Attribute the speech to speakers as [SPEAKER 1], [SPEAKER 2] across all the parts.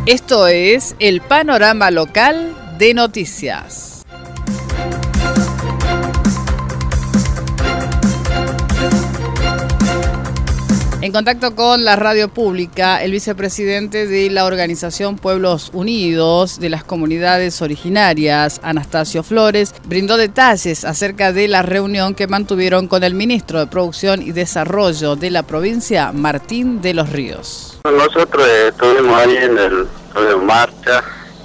[SPEAKER 1] Esto es el panorama local de noticias. En contacto con la radio pública, el vicepresidente de la organización Pueblos Unidos de las Comunidades Originarias, Anastasio Flores, brindó detalles acerca de la reunión que mantuvieron con el ministro de Producción y Desarrollo de la provincia, Martín de los Ríos.
[SPEAKER 2] Nosotros estuvimos ahí en el marcha.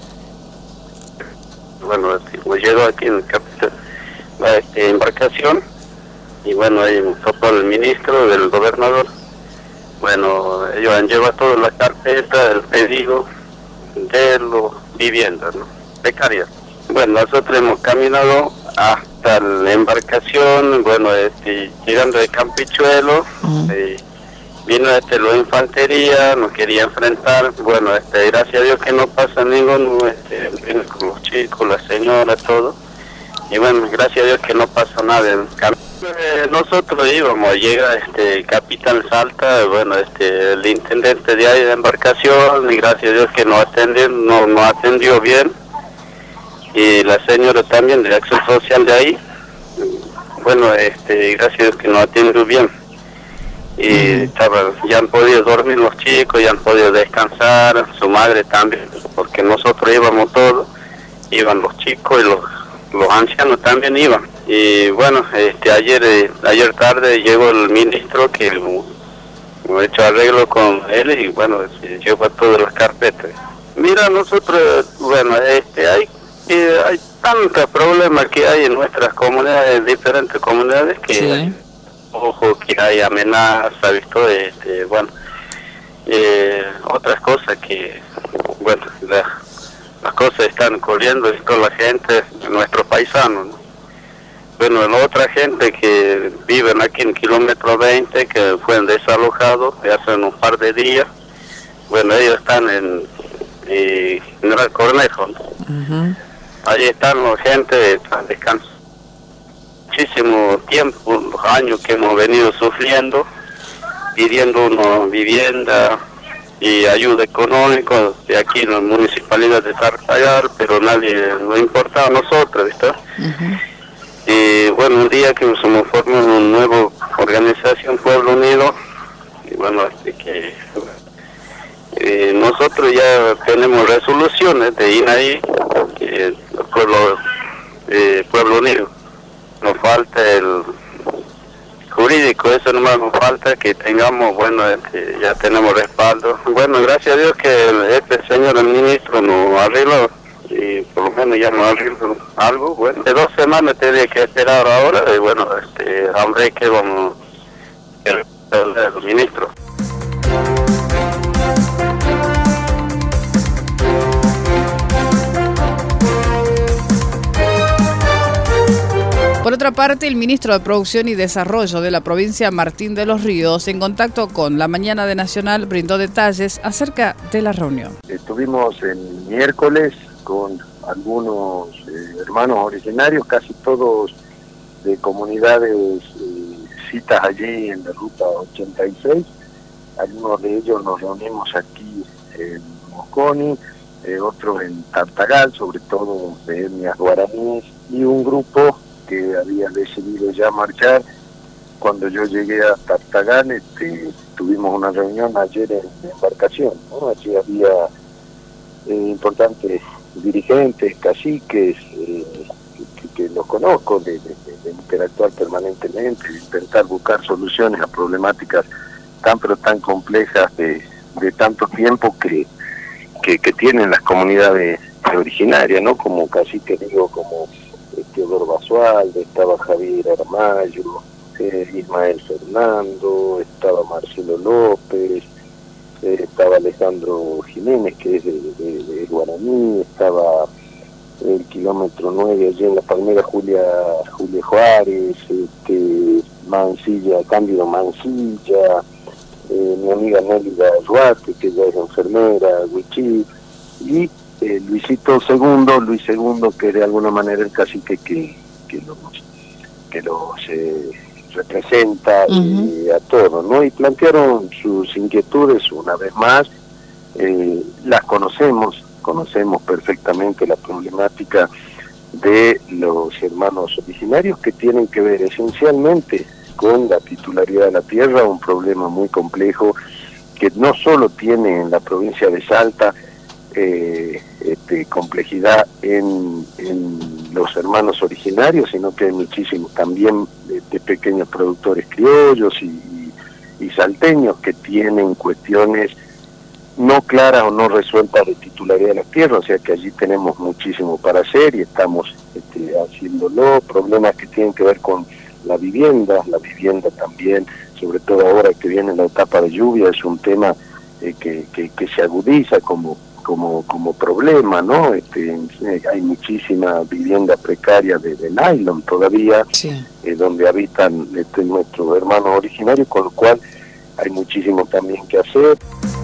[SPEAKER 2] Bueno, llegó aquí en el capital la embarcación y bueno, ahí topó el ministro, del gobernador. Bueno, ellos han llevado toda la carpeta, el pedido de las viviendas, ¿no?, becarias. Bueno, nosotros hemos caminado hasta la embarcación, bueno, llegando de Campichuelo, vino la infantería, nos quería enfrentar, bueno, gracias a Dios que no pasa ninguno, vino con los chicos, la señora, todo, y bueno, gracias a Dios que no pasó nada en camino. Nosotros íbamos, llega Capitán Salta, bueno, el intendente de ahí de embarcación, y gracias a Dios que nos atendió bien, y la señora también de Acción Social de ahí, bueno, gracias a Dios que nos atendió bien, y ya han podido dormir los chicos, ya han podido descansar, su madre también, porque nosotros íbamos todos, iban los chicos y los ancianos también iban. Y bueno, ayer tarde llegó el ministro que hemos hecho arreglo con él y bueno, llevó todas las carpetas. Mira, nosotros, bueno, hay tantos problemas que hay en nuestras comunidades, diferentes comunidades, que sí. Ojo, que hay amenazas, ¿visto? Bueno, otras cosas que, bueno, las cosas están corriendo y toda la gente, nuestros paisanos, ¿no? Bueno, la otra gente que viven aquí en kilómetro 20, que fueron desalojados hace un par de días, bueno, ellos están en General Cornejo, ¿no? Allí están la gente, están descansando. Muchísimo tiempo, los años que hemos venido sufriendo, pidiendo una vivienda y ayuda económica de aquí en la municipalidad de Tartagal, pero nadie nos importaba a nosotros, ¿viste? Y bueno, un día que nos formamos una nueva organización, Pueblo Unido, y bueno, nosotros ya tenemos resoluciones de INAI, el Pueblo Unido. Nos falta el jurídico, eso nomás nos falta, que tengamos, bueno, ya tenemos respaldo. Bueno, gracias a Dios que este señor, el ministro, nos arregló, y por lo menos ya nos arregló algo. Bueno, de 2 semanas tenía que esperar ahora, y bueno, hombre, que vamos el ministro.
[SPEAKER 1] Por otra parte, el ministro de Producción y Desarrollo de la provincia, Martín de los Ríos, en contacto con La Mañana de Nacional, brindó detalles acerca de la reunión.
[SPEAKER 3] Estuvimos el miércoles con algunos hermanos originarios, casi todos de comunidades citas allí en la ruta 86. Algunos de ellos nos reunimos aquí en Mosconi, otros en Tartagal, sobre todo de etnias guaraníes, y un grupo que había decidido ya marchar. Cuando yo llegué a Tartagal, tuvimos una reunión ayer en embarcación, ¿no? Allí había importantes dirigentes, caciques, que los conozco, de interactuar permanentemente, de intentar buscar soluciones a problemáticas tan complejas de tanto tiempo que tienen las comunidades originarias, ¿no? Como caciques, digo, como Teodoro Basualdo, estaba Javier Aramayo, Ismael Fernando, estaba Marcelo López, estaba Alejandro Jiménez, que es de Guaraní, estaba el kilómetro 9 allí en La Palmera, Julia Juárez, Mancilla, Cándido Mancilla, mi amiga Nélida Duarte, que ya es enfermera, Huichí, y Luis II, que de alguna manera el cacique que los representa a todos, ¿no? Y plantearon sus inquietudes una vez más, las conocemos perfectamente la problemática de los hermanos originarios, que tienen que ver esencialmente con la titularidad de la tierra, un problema muy complejo que no solo tiene en la provincia de Salta complejidad en los hermanos originarios, sino que hay muchísimos también de pequeños productores criollos y salteños que tienen cuestiones no claras o no resueltas de titularidad de la tierra, o sea que allí tenemos muchísimo para hacer y estamos haciéndolo. Problemas que tienen que ver con la vivienda también, sobre todo ahora que viene la etapa de lluvia, es un tema que se agudiza como problema, ¿no? Hay muchísima vivienda precaria de nylon todavía, sí, donde habitan nuestros hermanos originarios, con lo cual hay muchísimo también que hacer.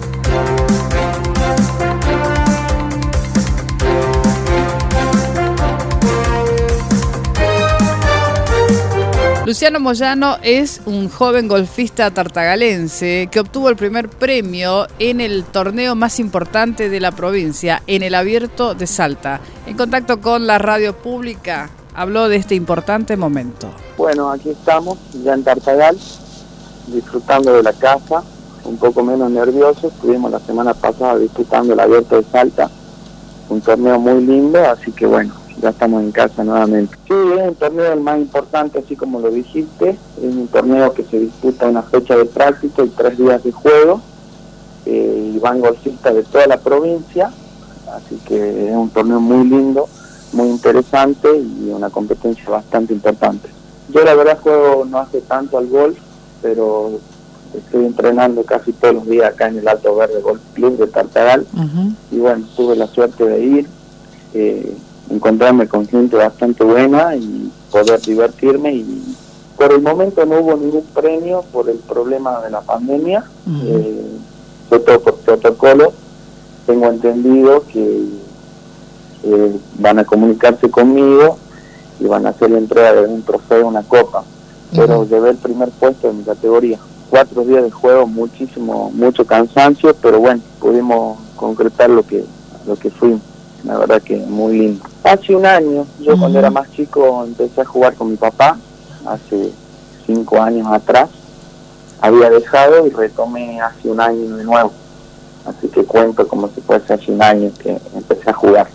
[SPEAKER 1] Luciano Moyano es un joven golfista tartagalense que obtuvo el primer premio en el torneo más importante de la provincia, en el Abierto de Salta. En contacto con la radio pública, habló de este importante momento.
[SPEAKER 4] Bueno, aquí estamos, ya en Tartagal, disfrutando de la casa, un poco menos nerviosos. Estuvimos la semana pasada disputando el Abierto de Salta, un torneo muy lindo, así que bueno, ya estamos en casa nuevamente. Sí, es un torneo el más importante, así como lo dijiste. Es un torneo que se disputa una fecha de práctica y 3 días de juego. Y van golfistas de toda la provincia, así que es un torneo muy lindo, muy interesante y una competencia bastante importante. Yo la verdad juego no hace tanto al golf, pero estoy entrenando casi todos los días acá en el Alto Verde Golf Club de Tartagal. Y bueno, tuve la suerte de ir, encontrarme con gente bastante buena y poder divertirme, y por el momento no hubo ningún premio por el problema de la pandemia, fue todo por protocolo. Tengo entendido que van a comunicarse conmigo y van a hacer la entrega de un trofeo, una copa, pero llevé el primer puesto en mi categoría. 4 días de juego, mucho cansancio, pero bueno, pudimos concretar lo que fuimos. La verdad que muy lindo. Hace un año, yo cuando era más chico empecé a jugar con mi papá, hace 5 años atrás. Había dejado y retomé hace un año de nuevo. Así que cuento como si fuese hace un año que empecé a jugar.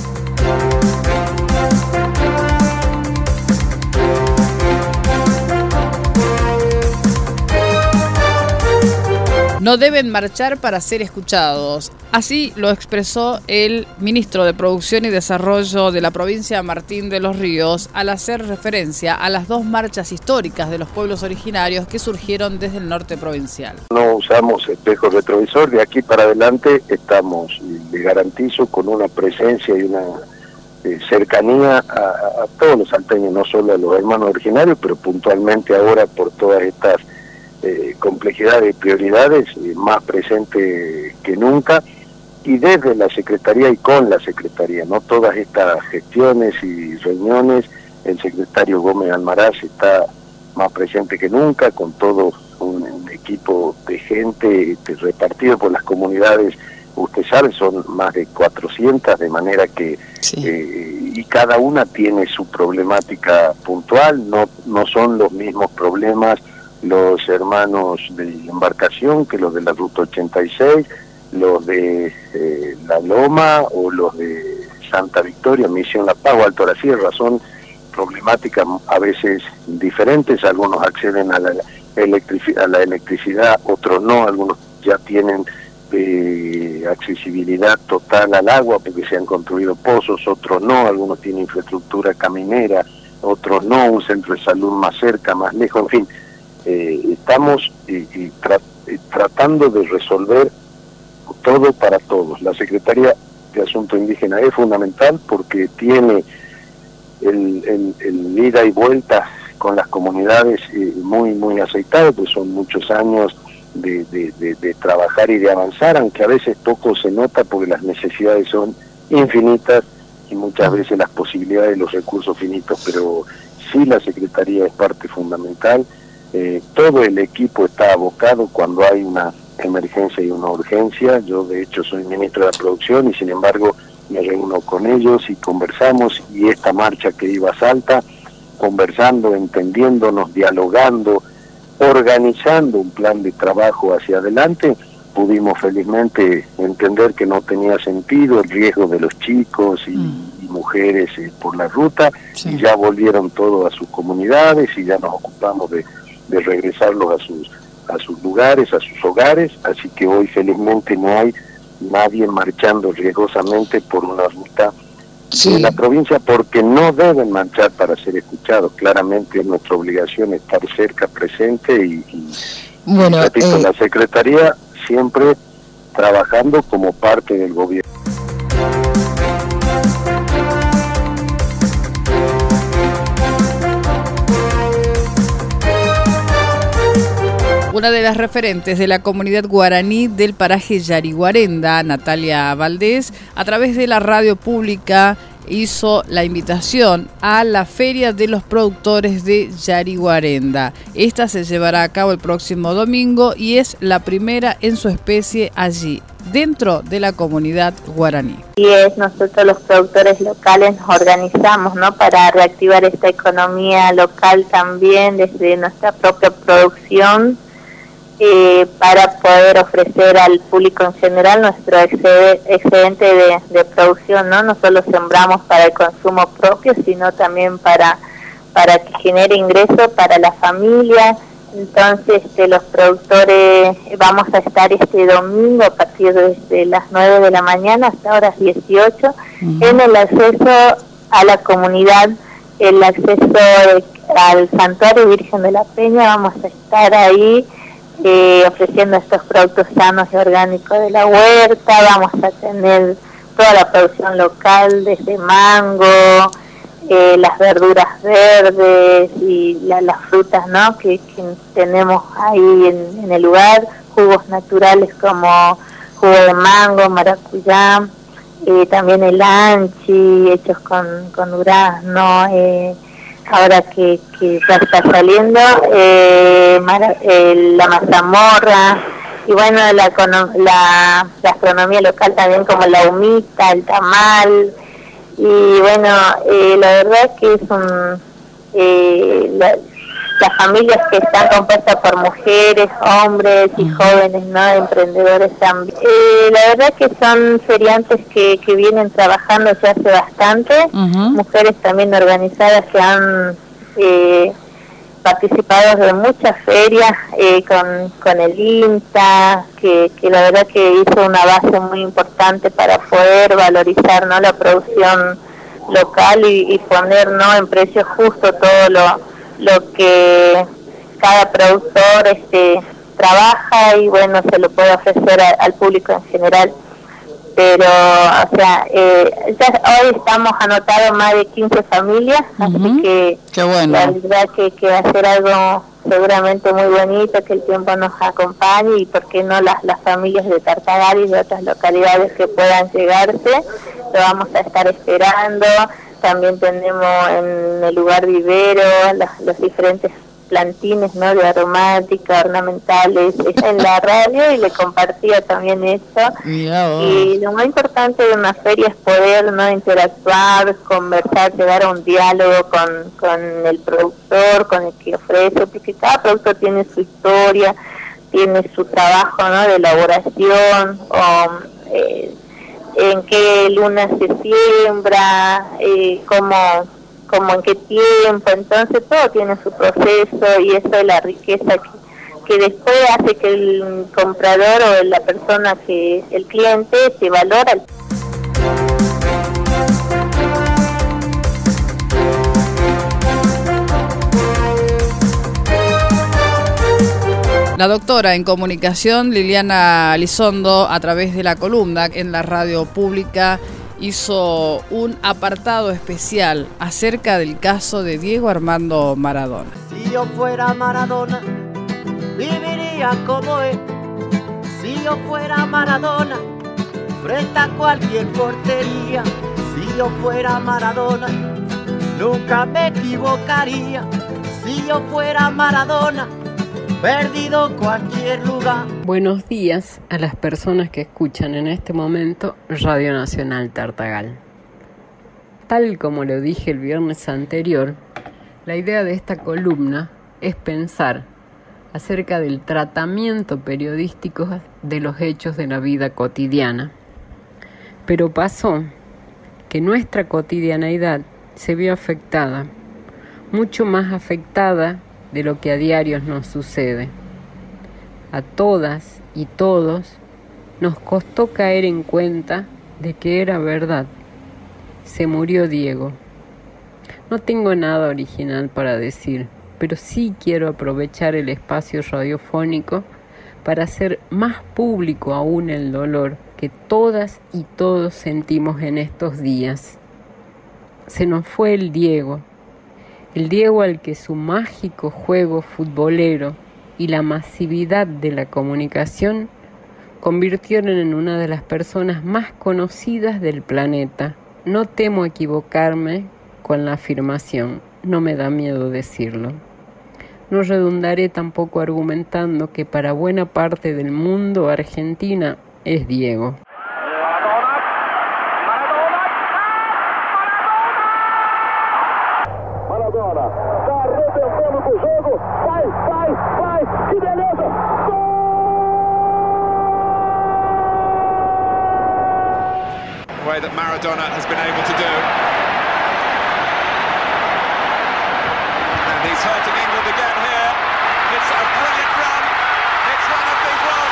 [SPEAKER 1] No deben marchar para ser escuchados. Así lo expresó el ministro de Producción y Desarrollo de la provincia, Martín de los Ríos, al hacer referencia a las 2 marchas históricas de los pueblos originarios que surgieron desde el norte provincial.
[SPEAKER 3] No usamos espejo retrovisor, de aquí para adelante estamos, le garantizo, con una presencia y una cercanía a todos los salteños, no solo a los hermanos originarios, pero puntualmente ahora por todas estas complejidades y prioridades, más presente que nunca, y desde la Secretaría y con la Secretaría, ¿no? Todas estas gestiones y reuniones, el secretario Gómez Almaraz está más presente que nunca, con todo un equipo de gente repartido por las comunidades. Usted sabe, son más de 400, de manera que y cada una tiene su problemática puntual, no son los mismos problemas los hermanos de embarcación que los de la Ruta 86, los de La Loma o los de Santa Victoria, Misión La Paz o Alto la Sierra. Son problemáticas a veces diferentes, algunos acceden a la electricidad, otros no, algunos ya tienen accesibilidad total al agua porque se han construido pozos, otros no, algunos tienen infraestructura caminera, otros no, un centro de salud más cerca, más lejos, en fin. Estamos tratando de resolver todo para todos. La Secretaría de Asuntos Indígenas es fundamental porque tiene el ida y vuelta con las comunidades muy aceitado, pues son muchos años de trabajar y de avanzar, aunque a veces poco se nota porque las necesidades son infinitas y muchas veces las posibilidades y los recursos finitos, pero sí la Secretaría es parte fundamental. Todo el equipo está abocado cuando hay una emergencia y una urgencia. Yo de hecho soy ministro de la producción y sin embargo me reúno con ellos y conversamos, y esta marcha que iba a Salta, conversando, entendiéndonos, dialogando, organizando un plan de trabajo hacia adelante, pudimos felizmente entender que no tenía sentido el riesgo de los chicos y mujeres por la ruta, y ya volvieron todos a sus comunidades y ya nos ocupamos de regresarlos a sus lugares, a sus hogares, así que hoy felizmente no hay nadie marchando riesgosamente por una ruta de la provincia, porque no deben marchar para ser escuchados. Claramente es nuestra obligación estar cerca, presente y
[SPEAKER 5] bueno,
[SPEAKER 3] repito, la Secretaría siempre trabajando como parte del gobierno.
[SPEAKER 1] Una de las referentes de la comunidad guaraní del paraje Yariguarenda, Natalia Valdés, a través de la radio pública hizo la invitación a la Feria de los Productores de Yariguarenda. Esta se llevará a cabo el próximo domingo y es la primera en su especie allí, dentro de la comunidad guaraní.
[SPEAKER 6] Y nosotros los productores locales nos organizamos, ¿no?, para reactivar esta economía local también desde nuestra propia producción, para poder ofrecer al público en general nuestro excedente de producción, ¿no? No solo sembramos para el consumo propio, sino también para que genere ingresos para la familia. Entonces los productores vamos a estar este domingo a partir de las 9 de la mañana hasta horas 18 en el acceso a la comunidad, el acceso al Santuario Virgen de la Peña. Vamos a estar ahí ofreciendo estos productos sanos y orgánicos de la huerta. Vamos a tener toda la producción local, desde mango, las verduras verdes y las frutas, ¿no?, que tenemos ahí en el lugar, jugos naturales como jugo de mango, maracuyá, también el anchi, hechos con durazno, ahora que ya está saliendo, la mazamorra, y bueno, la gastronomía local también, como la humita, el tamal, y bueno, la verdad que es las familias que están compuestas por mujeres, hombres y jóvenes, ¿no?, emprendedores también. La verdad que son feriantes que vienen trabajando ya hace bastante, mujeres también organizadas que han participado de muchas ferias con el INTA, que la verdad que hizo una base muy importante para poder valorizar, ¿no?, la producción local y poner, ¿no?, en precio justo todo lo que cada productor trabaja, y bueno, se lo puede ofrecer al público en general. Pero, o sea, ya hoy estamos anotados más de 15 familias, así que
[SPEAKER 1] qué bueno.
[SPEAKER 6] La verdad que va a ser algo seguramente muy bonito, que el tiempo nos acompañe, y por qué no las familias de Tartagal y de otras localidades que puedan llegarse, lo vamos a estar esperando. También tenemos en el lugar vivero los diferentes plantines, ¿no?, de aromática, ornamentales, en la radio, y le compartía también eso. Y lo más importante de una feria es poder, ¿no?, interactuar, conversar, llegar a un diálogo con el productor, con el que ofrece, porque cada productor tiene su historia, tiene su trabajo, ¿no?, de elaboración, en qué luna se siembra, como en qué tiempo. Entonces todo tiene su proceso, y eso es la riqueza que después hace que el comprador o la persona, que el cliente, se valora.
[SPEAKER 1] La doctora en comunicación Liliana Lizondo, a través de la columna en la radio pública, hizo un apartado especial acerca del caso de Diego Armando Maradona.
[SPEAKER 7] Si yo fuera Maradona, viviría como él. Si yo fuera Maradona, frente a cualquier portería. Si yo fuera Maradona, nunca me equivocaría. Si yo fuera Maradona, perdido cualquier lugar.
[SPEAKER 5] Buenos días a las personas que escuchan en este momento Radio Nacional Tartagal. Tal como lo dije el viernes anterior, la idea de esta columna es pensar acerca del tratamiento periodístico de los hechos de la vida cotidiana. Pero pasó que nuestra cotidianeidad se vio afectada, mucho más afectada de lo que a diario nos sucede. A todas y todos nos costó caer en cuenta de que era verdad. Se murió Diego. No tengo nada original para decir, pero sí quiero aprovechar el espacio radiofónico para hacer más público aún el dolor que todas y todos sentimos en estos días. Se nos fue el Diego al que su mágico juego futbolero y la masividad de la comunicación convirtieron en una de las personas más conocidas del planeta. No temo equivocarme con la afirmación, no me da miedo decirlo. No redundaré tampoco argumentando que para buena parte del mundo Argentina es Diego.
[SPEAKER 8] Way that Maradona has been able to do. And he's hurting England again here. It's a brilliant run. It's one of the World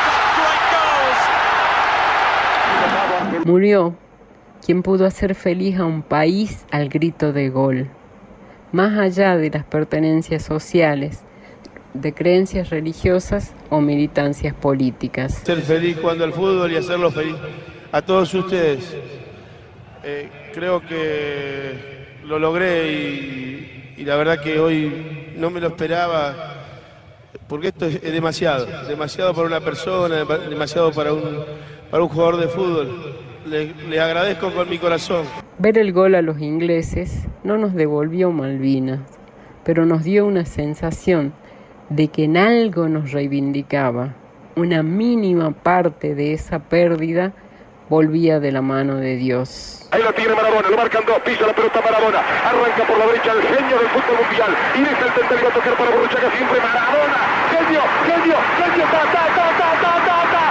[SPEAKER 8] Cup great goals.
[SPEAKER 5] Murió quien pudo hacer feliz a un país al grito de gol. Más allá de las pertenencias sociales, de creencias religiosas o militancias políticas.
[SPEAKER 9] Ser feliz jugando al fútbol y hacerlo feliz a todos ustedes. Creo que lo logré y la verdad que hoy no me lo esperaba, porque esto es demasiado para una persona, demasiado para un jugador de fútbol. Le agradezco con mi corazón.
[SPEAKER 5] Ver el gol a los ingleses no nos devolvió Malvinas, pero nos dio una sensación de que en algo nos reivindicaba. Una mínima parte de esa pérdida volvía de la mano de Dios.
[SPEAKER 10] Ahí lo tiene Maradona, lo marcan dos, pisa la pelota Maradona, arranca por la derecha el genio del fútbol mundial, y deja el centro y va a tocar para Borruchaga siempre Maradona, genio, ta, ta, ta, ta, ta, ta, ta.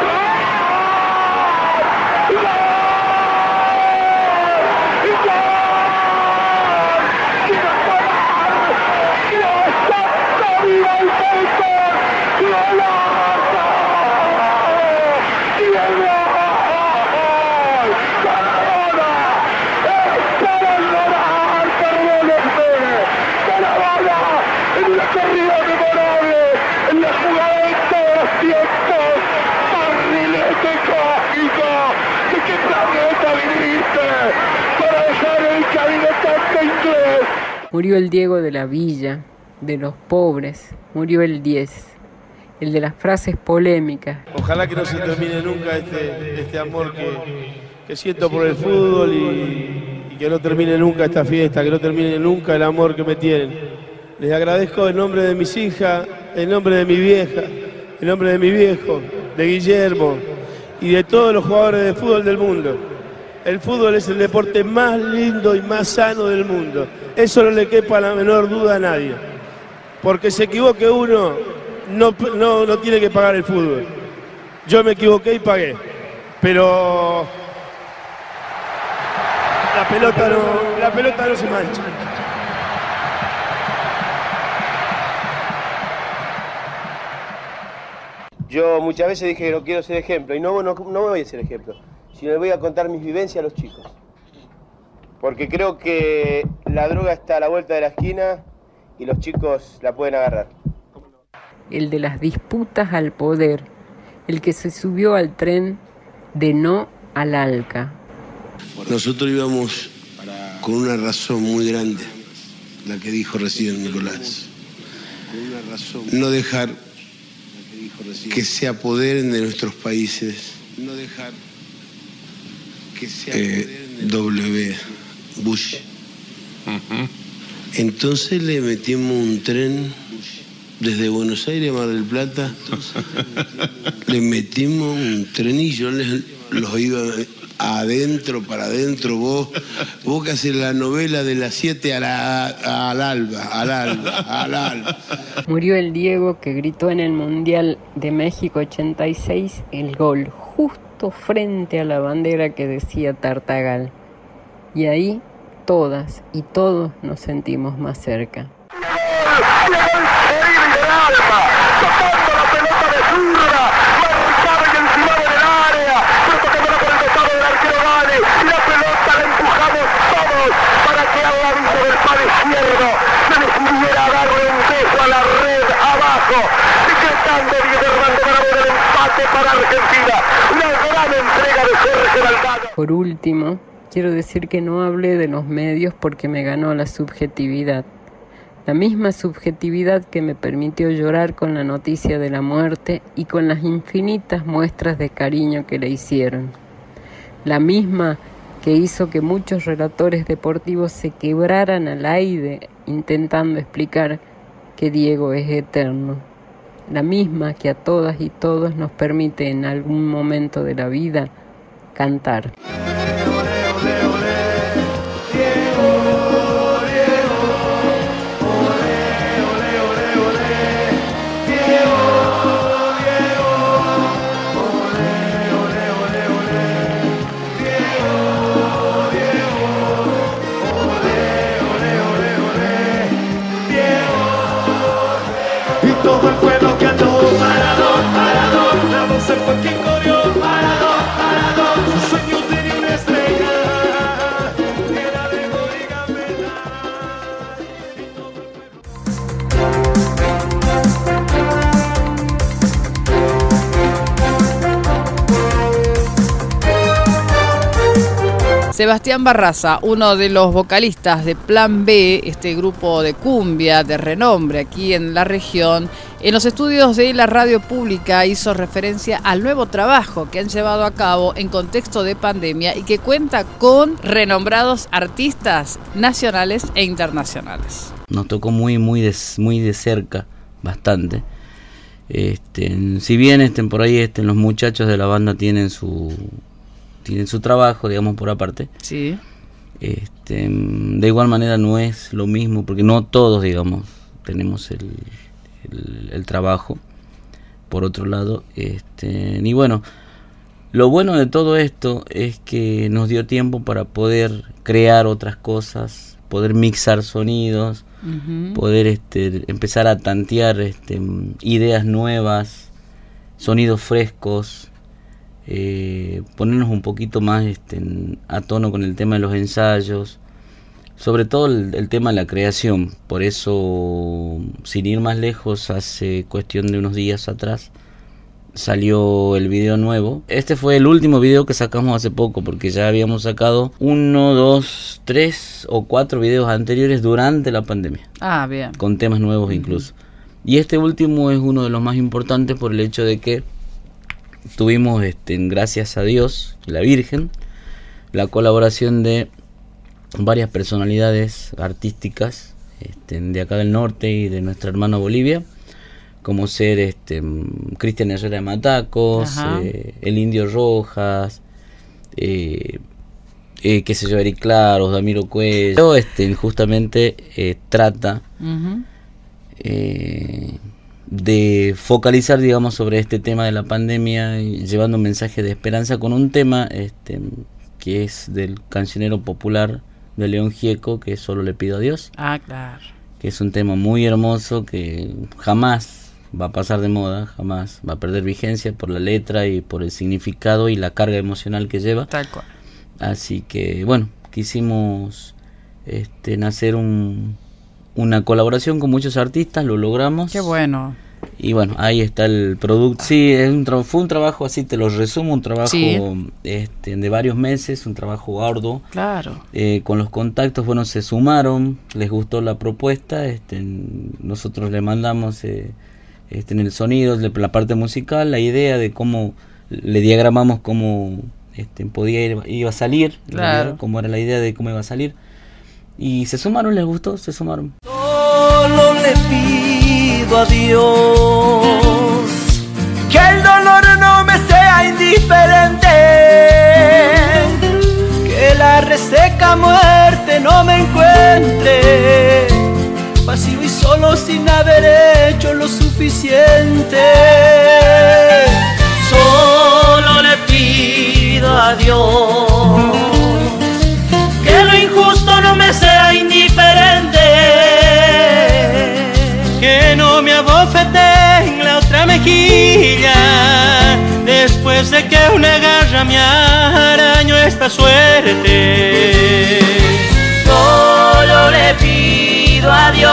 [SPEAKER 10] ¡Gol! ¡Gol!
[SPEAKER 5] Murió el Diego de la villa, de los pobres, murió el 10, el de las frases polémicas.
[SPEAKER 9] Ojalá que no se termine nunca este amor que siento por el fútbol y que no termine nunca esta fiesta, que no termine nunca el amor que me tienen. Les agradezco en nombre de mis hijas, en nombre de mi vieja, en nombre de mi viejo, de Guillermo y de todos los jugadores de fútbol del mundo. El fútbol es el deporte más lindo y más sano del mundo. Eso no le quepa la menor duda a nadie. Porque se equivoque uno, no tiene que pagar el fútbol. Yo me equivoqué y pagué. Pero la pelota no se mancha.
[SPEAKER 11] Yo muchas veces dije que no quiero ser ejemplo, y no voy a ser ejemplo, sino le voy a contar mis vivencias a los chicos. Porque creo que la droga está a la vuelta de la esquina y los chicos la pueden agarrar.
[SPEAKER 5] El de las disputas al poder, el que se subió al tren de no al ALCA.
[SPEAKER 12] Nosotros íbamos con una razón muy grande, la que dijo recién Nicolás. No dejar que se apoderen de nuestros países. No dejar que se apoderen de Bush. Entonces le metimos un tren desde Buenos Aires a Mar del Plata, le metimos un trenillo, los iba adentro, para adentro, vos que haces la novela de las 7 al alba.
[SPEAKER 5] Murió el Diego que gritó en el Mundial de México 86 el gol, justo frente a la bandera que decía Tartagal. Y ahí todas y todos nos sentimos más cerca. Por último, quiero decir que no hablé de los medios porque me ganó la subjetividad. La misma subjetividad que me permitió llorar con la noticia de la muerte y con las infinitas muestras de cariño que le hicieron. La misma que hizo que muchos relatores deportivos se quebraran al aire intentando explicar que Diego es eterno. La misma que a todas y todos nos permite en algún momento de la vida cantar.
[SPEAKER 13] Todo el pueblo cantó Maradón, la voz fue quien corrió Maradón, su sueño tenía una estrella, era de gol y gambeta.
[SPEAKER 1] Sebastián Barraza, uno de los vocalistas de Plan B, este grupo de cumbia de renombre aquí en la región, en los estudios de la radio pública hizo referencia al nuevo trabajo que han llevado a cabo en contexto de pandemia y que cuenta con renombrados artistas nacionales e internacionales.
[SPEAKER 14] Nos tocó muy de cerca, bastante. Si bien por ahí los muchachos de la banda tienen su trabajo, digamos, por aparte.
[SPEAKER 1] Sí.
[SPEAKER 14] De igual manera no es lo mismo, porque no todos, digamos, tenemos el trabajo. Por otro lado, y bueno, lo bueno de todo esto es que nos dio tiempo para poder crear otras cosas, poder mixar sonidos, poder empezar a tantear ideas nuevas, sonidos frescos. Ponernos un poquito más a tono con el tema de los ensayos, sobre todo el tema de la creación. Por eso, sin ir más lejos, hace cuestión de unos días atrás salió el video nuevo. Este fue el último video que sacamos hace poco, porque ya habíamos sacado 1, 2, 3 o 4 videos anteriores durante la pandemia.
[SPEAKER 1] Ah, bien.
[SPEAKER 14] Con temas nuevos incluso. Y este último es uno de los más importantes por el hecho de que tuvimos, gracias a Dios, la Virgen, la colaboración de varias personalidades artísticas de acá del norte y de nuestra hermana Bolivia, como ser Cristian Herrera de Matacos, el Indio Rojas, qué sé yo, Eric Claros, Damiro Cuello. Justamente trata de focalizar, digamos, sobre este tema de la pandemia, llevando un mensaje de esperanza con un tema que es del cancionero popular de León Gieco, que Solo le pido a Dios.
[SPEAKER 1] Ah, claro.
[SPEAKER 14] Que es un tema muy hermoso que jamás va a pasar de moda, jamás va a perder vigencia por la letra y por el significado y la carga emocional que lleva.
[SPEAKER 1] Tal cual.
[SPEAKER 14] Así que, bueno, quisimos hacer una colaboración con muchos artistas, lo logramos.
[SPEAKER 1] Qué bueno.
[SPEAKER 14] Y bueno, ahí está el producto. Sí, fue un trabajo, así te lo resumo, un trabajo de varios meses, un trabajo arduo.
[SPEAKER 1] Claro.
[SPEAKER 14] Con los contactos, bueno, se sumaron, les gustó la propuesta, nosotros le mandamos en el sonido, la parte musical, la idea de cómo le diagramamos cómo iba a salir,
[SPEAKER 1] claro,
[SPEAKER 14] cómo era la idea de cómo iba a salir. Y se sumaron, les gustó, se sumaron.
[SPEAKER 13] Solo le pido
[SPEAKER 7] pido a Dios que el dolor no me sea indiferente, que la reseca muerte no me encuentre vacío y solo sin haber hecho lo suficiente. Solo le pido a Dios que lo injusto no me sea indiferente, que no me abofete en la otra mejilla después de que una garra me arañó esta suerte. Solo le pido a Dios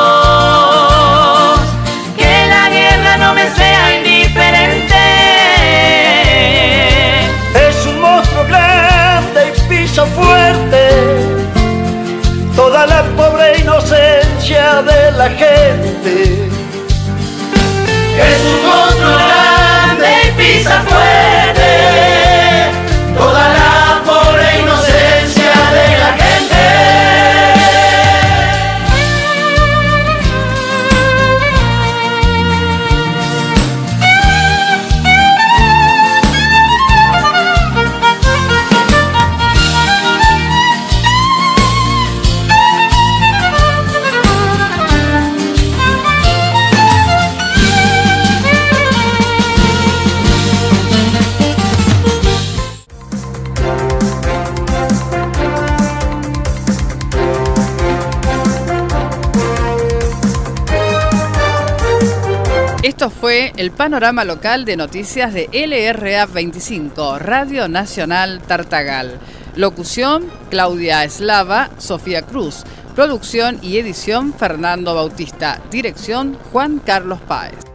[SPEAKER 7] que la guerra no me sea indiferente. Es un monstruo grande y pisa fuerte toda la pobre inocencia de la gente. Es un monstruo grande y pisa fuerte toda la pobre inocencia de la gente.
[SPEAKER 1] Esto fue el panorama local de noticias de LRA 25, Radio Nacional Tartagal. Locución, Claudia Eslava, Sofía Cruz. Producción y edición, Fernando Bautista. Dirección, Juan Carlos Páez.